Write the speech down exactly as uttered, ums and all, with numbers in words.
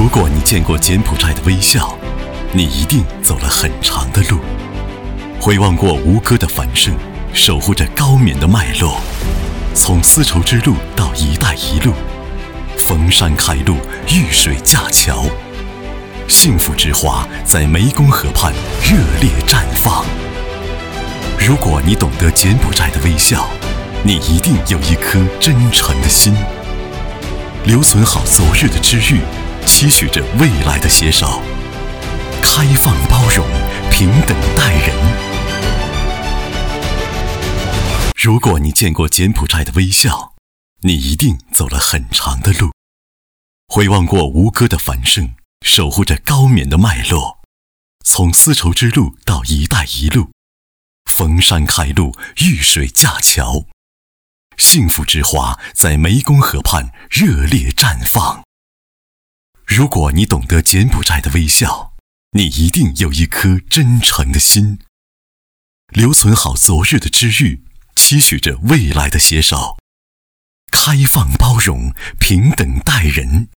如果你见过柬埔寨的微笑，你一定走了很长的路，回望过吴哥的繁盛，守护着高棉的脉络。从丝绸之路到一带一路，逢山开路，遇水架桥，幸福之花在湄公河畔热烈绽放。如果你懂得柬埔寨的微笑，你一定有一颗真诚的心，留存好昨日的知遇，期许着未来的携手，开放包容，平等待人。如果你见过柬埔寨的微笑，你一定走了很长的路，回望过吴哥的繁盛，守护着高棉的脉络。从丝绸之路到一带一路，逢山开路，遇水架桥，幸福之花在湄公河畔热烈绽放。如果你懂得柬埔寨的微笑，你一定有一颗真诚的心，留存好昨日的知遇，期许着未来的携手，开放包容，平等待人。